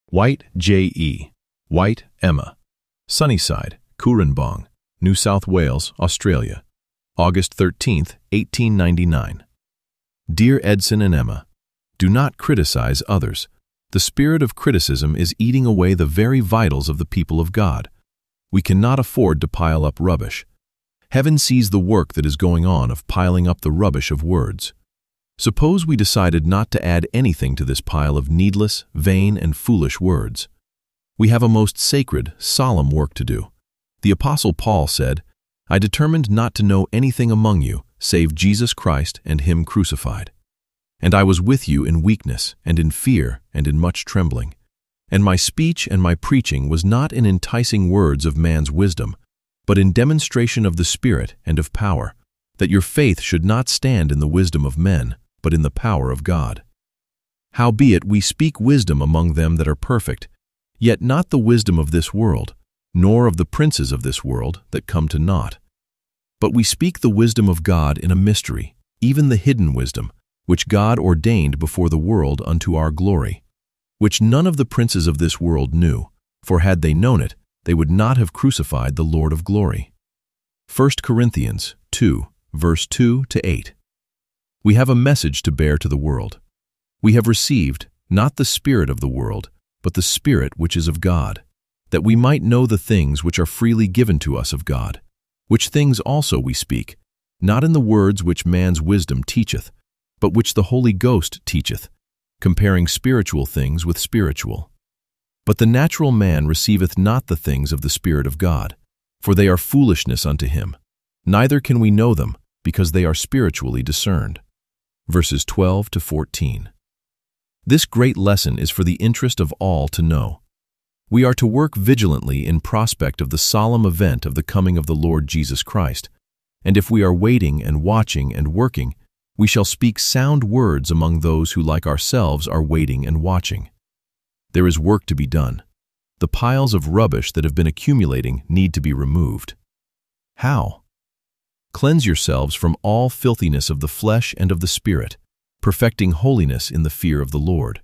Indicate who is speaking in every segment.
Speaker 1: White, J.E. White, Emma. Sunnyside, Cooranbong, New South Wales, Australia. August 13, 1899. Dear Edson and Emma, do not criticize others. The spirit of criticism is eating away the very vitals of the people of God. We cannot afford to pile up rubbish. Heaven sees the work that is going on of piling up the rubbish of words. Suppose we decided not to add anything to this pile of needless, vain, and foolish words. We have a most sacred, solemn work to do. The Apostle Paul said, "I determined not to know anything among you, save Jesus Christ and Him crucified. And I was with you in weakness, and in fear, and in much trembling. And my speech and my preaching was not in enticing words of man's wisdom, but in demonstration of the Spirit and of power, that your faith should not stand in the wisdom of men, but in the power of God. Howbeit we speak wisdom among them that are perfect, yet not the wisdom of this world, nor of the princes of this world that come to naught. But we speak the wisdom of God in a mystery, even the hidden wisdom, which God ordained before the world unto our glory, which none of the princes of this world knew, for had they known it, they would not have crucified the Lord of glory." 1 Corinthians 2, verse 2-8. We have a message to bear to the world. We have received, not the spirit of the world, but the Spirit which is of God, that we might know the things which are freely given to us of God, which things also we speak, not in the words which man's wisdom teacheth, but which the Holy Ghost teacheth, comparing spiritual things with spiritual. But the natural man receiveth not the things of the Spirit of God, for they are foolishness unto him, neither can we know them, because they are spiritually discerned. Verses 12-14. This great lesson is for the interest of all to know. We are to work vigilantly in prospect of the solemn event of the coming of the Lord Jesus Christ, and if we are waiting and watching and working, we shall speak sound words among those who like ourselves are waiting and watching. There is work to be done. The piles of rubbish that have been accumulating need to be removed. How? Cleanse yourselves from all filthiness of the flesh and of the spirit, perfecting holiness in the fear of the Lord.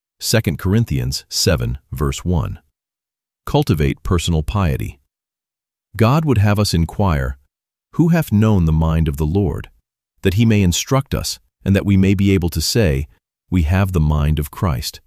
Speaker 1: 2 Corinthians 7, verse 1. Cultivate personal piety. God would have us inquire, "Who hath known the mind of the Lord?" that He may instruct us, and that we may be able to say, "We have the mind of Christ."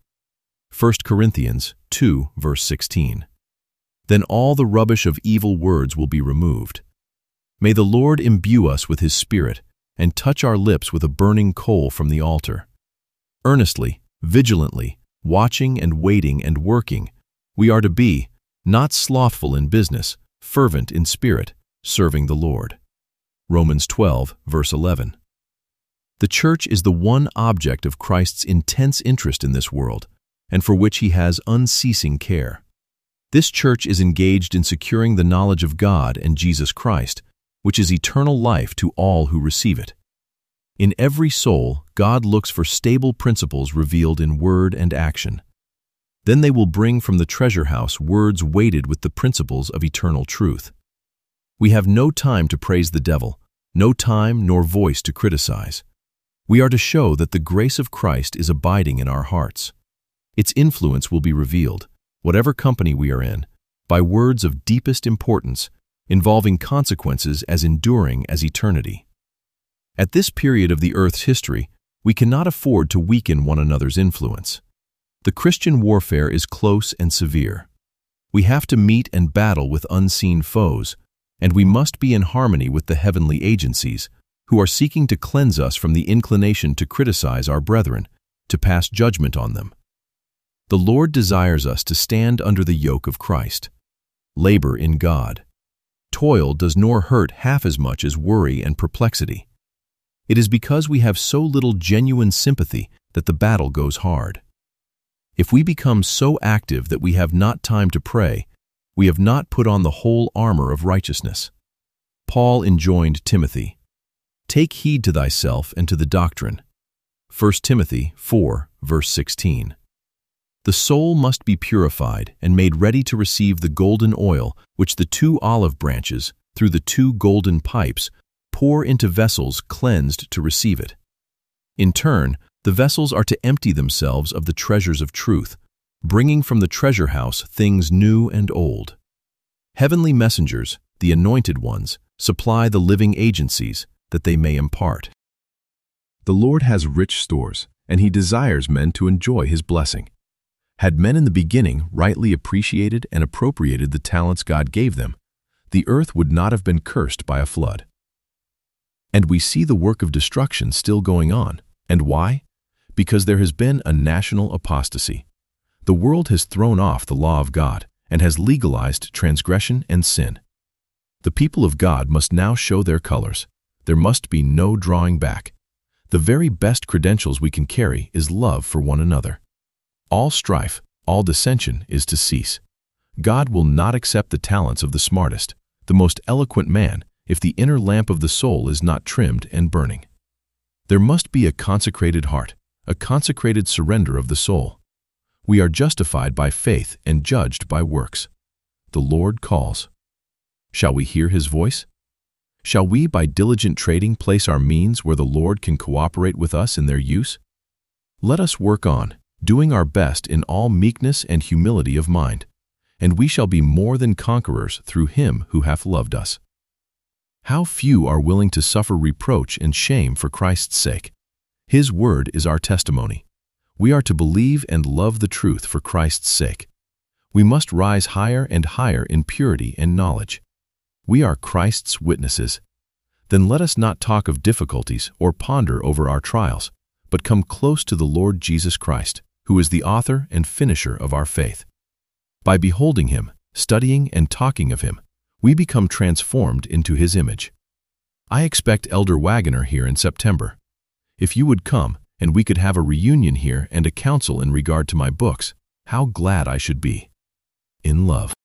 Speaker 1: 1 Corinthians 2, verse 16. Then all the rubbish of evil words will be removed. May the Lord imbue us with His Spirit and touch our lips with a burning coal from the altar. Earnestly, vigilantly, watching and waiting and working, we are to be, not slothful in business, fervent in spirit, serving the Lord. Romans 12, verse 11. The church is the one object of Christ's intense interest in this world, and for which He has unceasing care. This church is engaged in securing the knowledge of God and Jesus Christ, which is eternal life to all who receive it. In every soul, God looks for stable principles revealed in word and action. Then they will bring from the treasure house words weighted with the principles of eternal truth. We have no time to praise the devil, no time nor voice to criticize. We are to show that the grace of Christ is abiding in our hearts. Its influence will be revealed, whatever company we are in, by words of deepest importance, involving consequences as enduring as eternity. At this period of the earth's history, we cannot afford to weaken one another's influence. The Christian warfare is close and severe. We have to meet and battle with unseen foes, and we must be in harmony with the heavenly agencies, who are seeking to cleanse us from the inclination to criticize our brethren, to pass judgment on them. The Lord desires us to stand under the yoke of Christ. Labor in God. Toil does nor hurt half as much as worry and perplexity. It is because we have so little genuine sympathy that the battle goes hard. If we become so active that we have not time to pray, we have not put on the whole armor of righteousness. Paul enjoined Timothy, "Take heed to thyself and to the doctrine." 1 Timothy 4, verse 16. The soul must be purified and made ready to receive the golden oil which the 2 olive branches, through the 2 golden pipes, pour into vessels cleansed to receive it. In turn, the vessels are to empty themselves of the treasures of truth, bringing from the treasure house things new and old. Heavenly messengers, the anointed ones, supply the living agencies that they may impart. The Lord has rich stores, and He desires men to enjoy His blessing. Had men in the beginning rightly appreciated and appropriated the talents God gave them, the earth would not have been cursed by a flood. And we see the work of destruction still going on. And why? Because there has been a national apostasy. The world has thrown off the law of God and has legalized transgression and sin. The people of God must now show their colors. There must be no drawing back. The very best credentials we can carry is love for one another. All strife, all dissension is to cease. God will not accept the talents of the smartest, the most eloquent man, if the inner lamp of the soul is not trimmed and burning. There must be a consecrated heart, a consecrated surrender of the soul. We are justified by faith and judged by works. The Lord calls. Shall we hear His voice? Shall we, by diligent trading, place our means where the Lord can cooperate with us in their use? Let us work on, doing our best in all meekness and humility of mind, and we shall be more than conquerors through Him who hath loved us. How few are willing to suffer reproach and shame for Christ's sake. His word is our testimony. We are to believe and love the truth for Christ's sake. We must rise higher and higher in purity and knowledge. We are Christ's witnesses. Then let us not talk of difficulties or ponder over our trials, but come close to the Lord Jesus Christ, who is the author and finisher of our faith. By beholding Him, studying and talking of Him, we become transformed into His image. I expect Elder Wagoner here in September. If you would come and we could have a reunion here and a council in regard to my books, how glad I should be. In love.